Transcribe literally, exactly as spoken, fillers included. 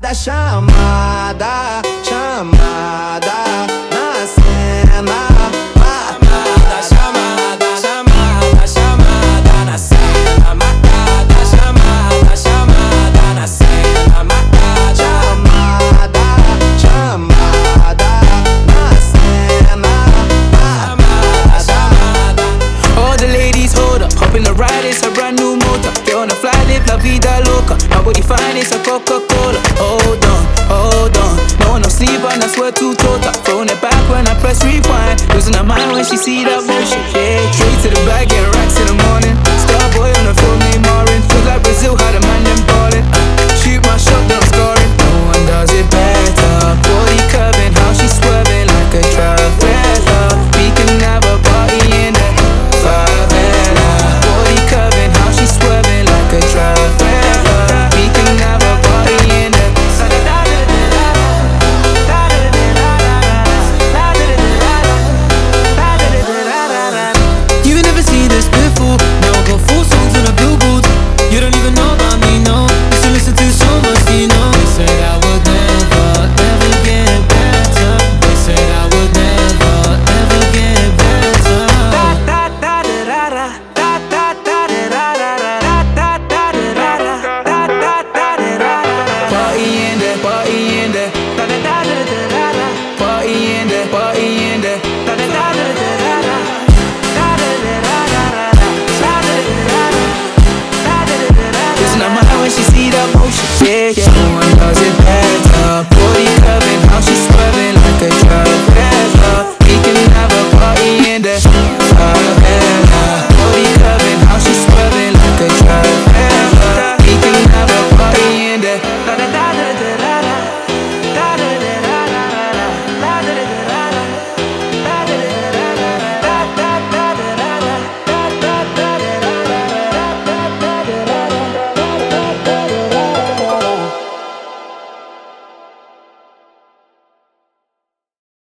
chamada, chamada na cena. Marcada, chamada, chamada, chamada na cena. Marcada, chamada, chamada na cena. Marcada, chamada, chamada na cena. Chamada, chamada. All the ladies hold up, hop in the ride, it's a brand new motor. Get on the fly, live la vida loca. Nobody find it's a Coca-Cola. Hold on, hold on. No one no sleep and I swear to total. Throwing it back when I press rewind. Losing her mind when she see that